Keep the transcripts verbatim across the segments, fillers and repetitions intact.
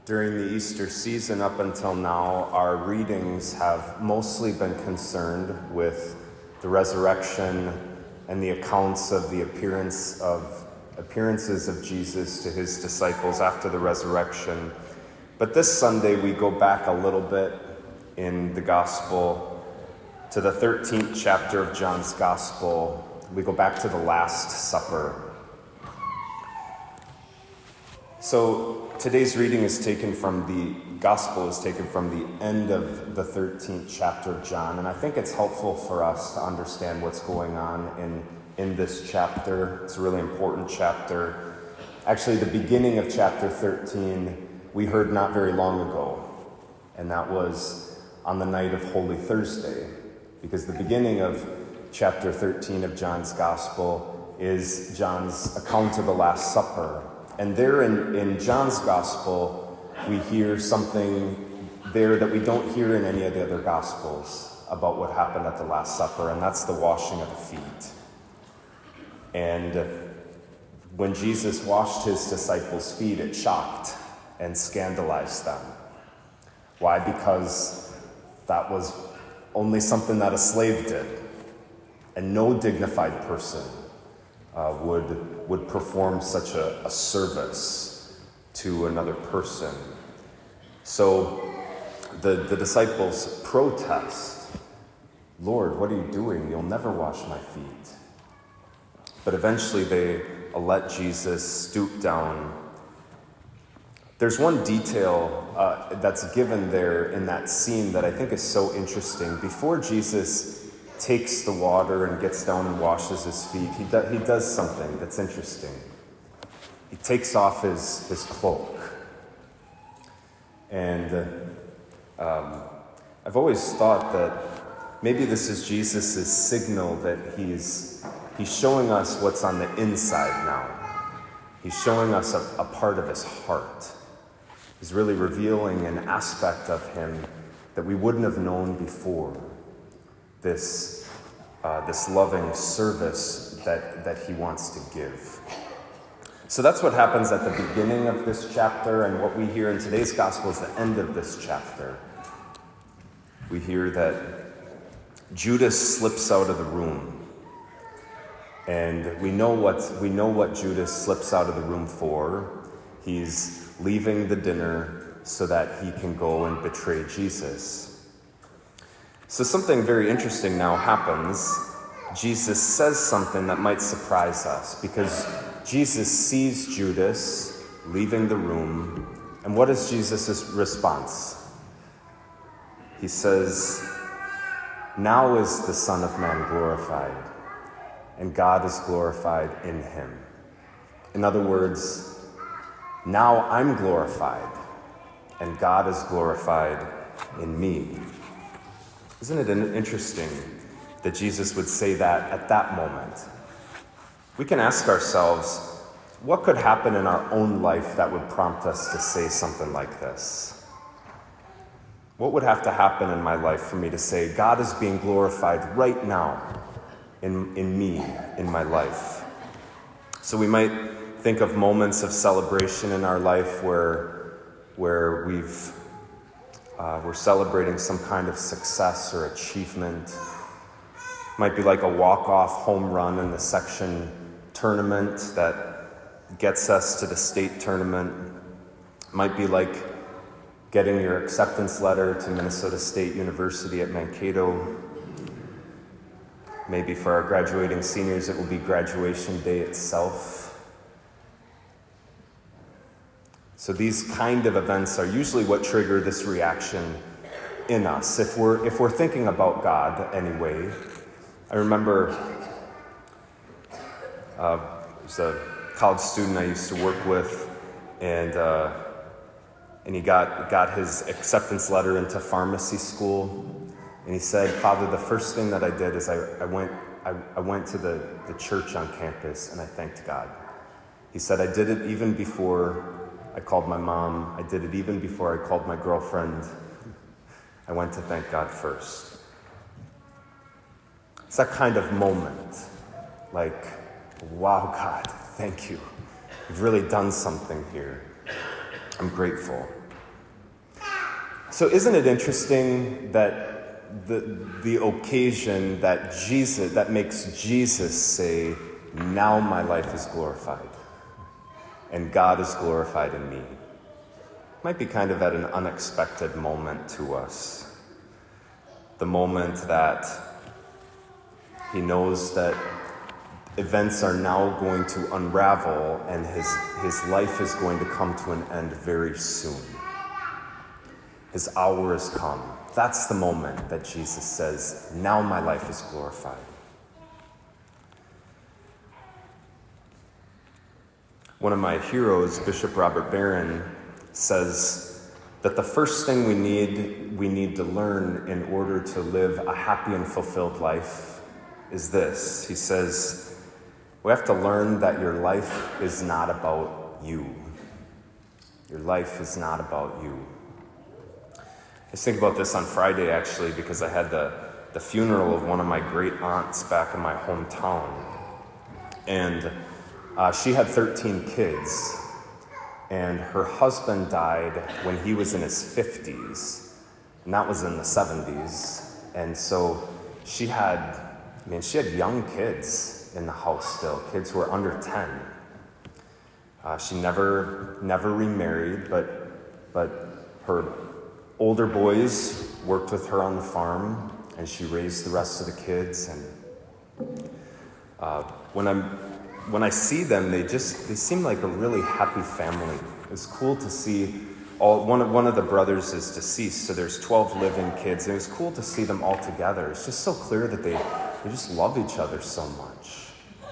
During the Easter season up until now, our readings have mostly been concerned with the resurrection and the accounts of the appearance of appearances of Jesus to his disciples after the resurrection. But this Sunday we go back a little bit in the gospel to the thirteenth chapter of John's gospel. We go back to the Last Supper. So today's reading is taken from the gospel, is taken from the end of the thirteenth chapter of John. And I think it's helpful for us to understand what's going on in, in this chapter. It's a really important chapter. Actually, the beginning of chapter thirteen, we heard not very long ago. And that was on the night of Holy Thursday. Because the beginning of chapter thirteen of John's gospel is John's account of the Last Supper. And there in, in John's gospel, we hear something there that we don't hear in any of the other gospels about what happened at the Last Supper, and that's the washing of the feet. And when Jesus washed his disciples' feet, it shocked and scandalized them. Why? Because that was only something that a slave did, and no dignified person uh, would would perform such a, a service to another person. So the, the disciples protest, "Lord, what are you doing? You'll never wash my feet." But eventually they let Jesus stoop down. There's one detail uh, that's given there in that scene that I think is so interesting. Before Jesus takes the water and gets down and washes his feet, he, do, he does something that's interesting. He takes off his, his cloak. And uh, um, I've always thought that maybe this is Jesus' signal that he's, he's showing us what's on the inside now. He's showing us a, a part of his heart. He's really revealing an aspect of him that we wouldn't have known before. This, uh, this loving service that, that he wants to give. So that's what happens at the beginning of this chapter, and what we hear in today's gospel is the end of this chapter. We hear that Judas slips out of the room, and we know what we know what Judas slips out of the room for. He's leaving the dinner so that he can go and betray Jesus. So something very interesting now happens. Jesus says something that might surprise us, because Jesus sees Judas leaving the room. And what is Jesus' response? He says, "Now is the Son of Man glorified, and God is glorified in him." In other words, now I'm glorified, and God is glorified in me. Isn't it interesting that Jesus would say that at that moment? We can ask ourselves, what could happen in our own life that would prompt us to say something like this? What would have to happen in my life for me to say, God is being glorified right now in, in me, in my life? So we might think of moments of celebration in our life where, where we've Uh, we're celebrating some kind of success or achievement. Might be like a walk-off home run in the section tournament that gets us to the state tournament. Might be like getting your acceptance letter to Minnesota State University at Mankato. Maybe for our graduating seniors, it will be graduation day itself. So these kind of events are usually what trigger this reaction in us. If we're if we're thinking about God anyway. I remember uh, there's a college student I used to work with, and uh, and he got got his acceptance letter into pharmacy school, and he said, "Father, the first thing that I did is I, I went I, I went to the, the church on campus and I thanked God." He said, "I did it even before I called my mom. I did it even before I called my girlfriend. I went to thank God first." It's that kind of moment, like, wow, God, thank you. You've really done something here. I'm grateful. So isn't it interesting that the, the occasion that Jesus, that makes Jesus say, now my life is glorified and God is glorified in me, might be kind of at an unexpected moment to us. The moment that he knows that events are now going to unravel and his, his life is going to come to an end very soon. His hour has come. That's the moment that Jesus says, now my life is glorified. One of my heroes, Bishop Robert Barron, says that the first thing we need, we need to learn in order to live a happy and fulfilled life is this. He says, we have to learn that your life is not about you. Your life is not about you. I was thinking about this on Friday, actually, because I had the, the funeral of one of my great aunts back in my hometown. And uh, she had thirteen kids. And her husband died when he was in his fifties. And that was in the seventies. And so she had, I mean, she had young kids in the house still, kids who were under ten. Uh, she never, never remarried, but, but her older boys worked with her on the farm, and she raised the rest of the kids. And uh, when I'm, when I see them, they just they seem like a really happy family. It's cool to see all. One of one of the brothers is deceased, so there's twelve living kids. And it was cool to see them all together. It's just so clear that they they just love each other so much.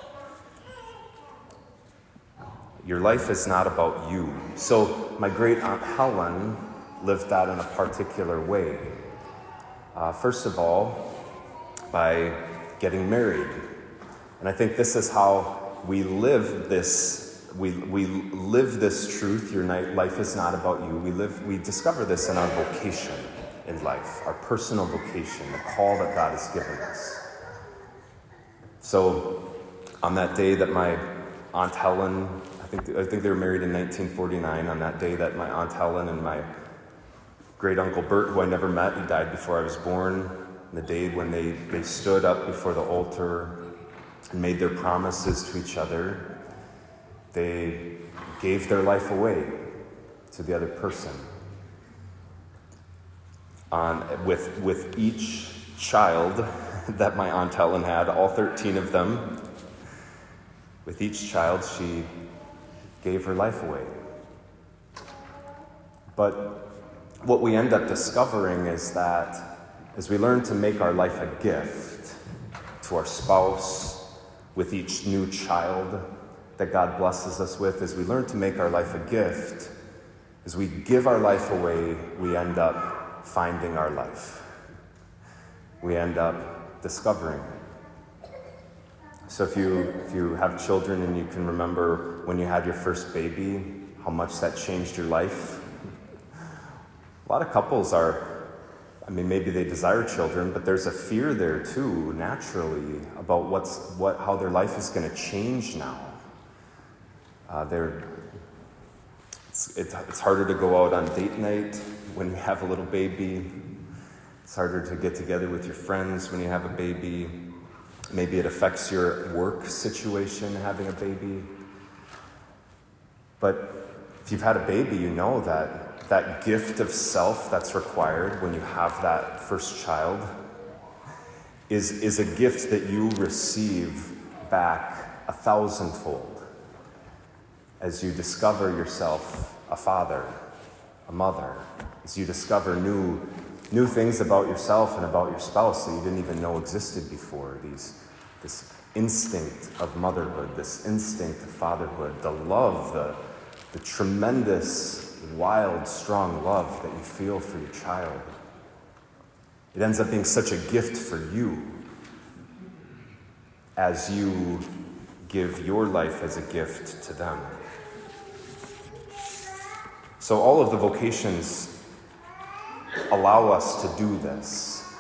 Your life is not about you. So my great aunt Helen lived that in a particular way. Uh, first of all, by getting married. And I think this is how we live this, we, we live this truth, your life is not about you. We live, we discover this in our vocation in life, our personal vocation, the call that God has given us. So on that day that my Aunt Helen, I think, I think they were married in nineteen forty-nine, on that day that my Aunt Helen and my great Uncle Bert, who I never met, he died before I was born, the day when they, they stood up before the altar and made their promises to each other, they gave their life away to the other person. On, with, with each child that my Aunt Helen had, all thirteen of them, with each child she gave her life away. But what we end up discovering is that as we learn to make our life a gift to our spouse, with each new child that God blesses us with, as we learn to make our life a gift, as we give our life away, we end up finding our life. We end up discovering it. So if you, if you have children and you can remember when you had your first baby, how much that changed your life, a lot of couples are, I mean, maybe they desire children, but there's a fear there too, naturally, about what's what how their life is going to change now. Uh, they're, it's, it, it's harder to go out on date night when you have a little baby. It's harder to get together with your friends when you have a baby. Maybe it affects your work situation, having a baby. But if you've had a baby, you know that that gift of self that's required when you have that first child is, is a gift that you receive back a thousandfold as you discover yourself a father, a mother, as you discover new, new things about yourself and about your spouse that you didn't even know existed before. These, this instinct of motherhood, this instinct of fatherhood, the love, the, the tremendous wild, strong love that you feel for your child. It ends up being such a gift for you as you give your life as a gift to them. So all of the vocations allow us to do this.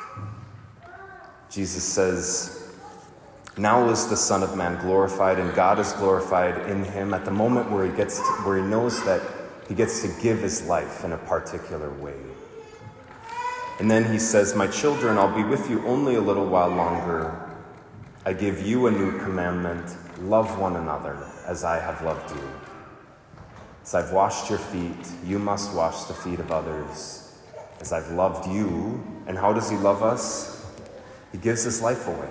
Jesus says, now is the Son of Man glorified, and God is glorified in him at the moment where he gets to, where he knows that he gets to give his life in a particular way. And then he says, my children, I'll be with you only a little while longer. I give you a new commandment. Love one another as I have loved you. As I've washed your feet, you must wash the feet of others. As I've loved you, and how does he love us? He gives his life away.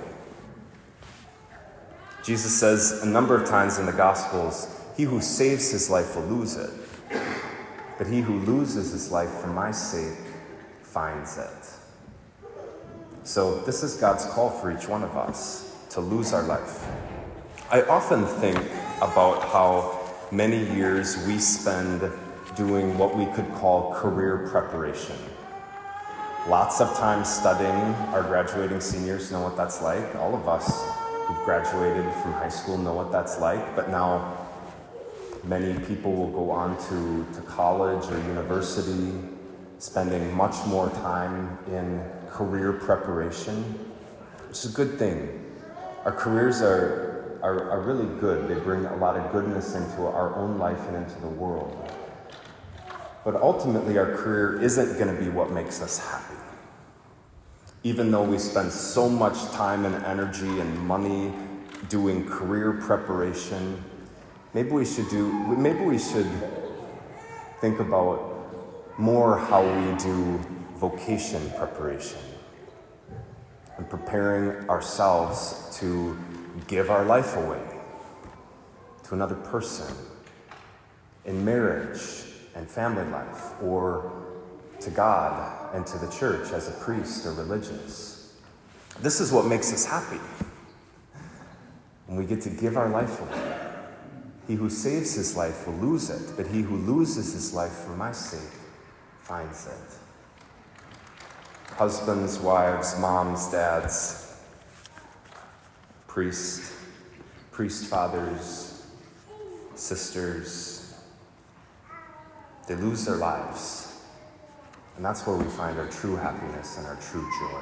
Jesus says a number of times in the Gospels, he who saves his life will lose it. But he who loses his life for my sake finds it. So this is God's call for each one of us, to lose our life. I often think about how many years we spend doing what we could call career preparation. Lots of time studying. Our graduating seniors know what that's like. All of us who've graduated from high school know what that's like, but now many people will go on to, to college or university, spending much more time in career preparation, which is a good thing. Our careers are, are, are really good. They bring a lot of goodness into our own life and into the world. But ultimately, our career isn't going to be what makes us happy. Even though we spend so much time and energy and money doing career preparation, maybe we should do, maybe we should think about more how we do vocation preparation and preparing ourselves to give our life away to another person in marriage and family life, or to God and to the church as a priest or religious. This is what makes us happy, when we get to give our life away. He who saves his life will lose it, but he who loses his life for my sake finds it. Husbands, wives, moms, dads, priests, priest fathers, sisters, they lose their lives. And that's where we find our true happiness and our true joy.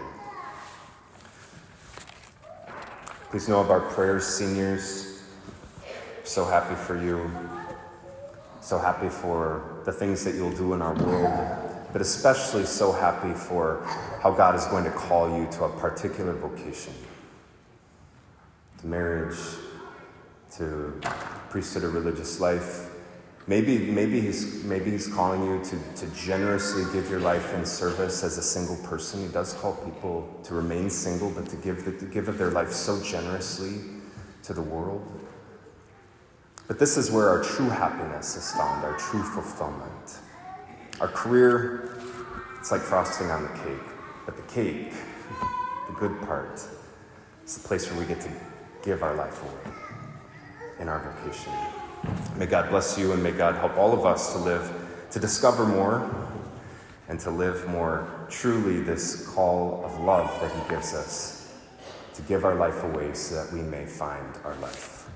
Please know of our prayers, seniors. So happy for you. So happy for the things that you'll do in our world, but especially so happy for how God is going to call you to a particular vocation. To marriage, to priesthood or religious life. Maybe, maybe he's maybe he's calling you to, to generously give your life in service as a single person. He does call people to remain single, but to give, the, to give of their life so generously to the world. But this is where our true happiness is found, our true fulfillment. Our career, it's like frosting on the cake. But the cake, the good part, is the place where we get to give our life away in our vocation. May God bless you, and may God help all of us to live, to discover more, and to live more truly this call of love that he gives us, to give our life away so that we may find our life.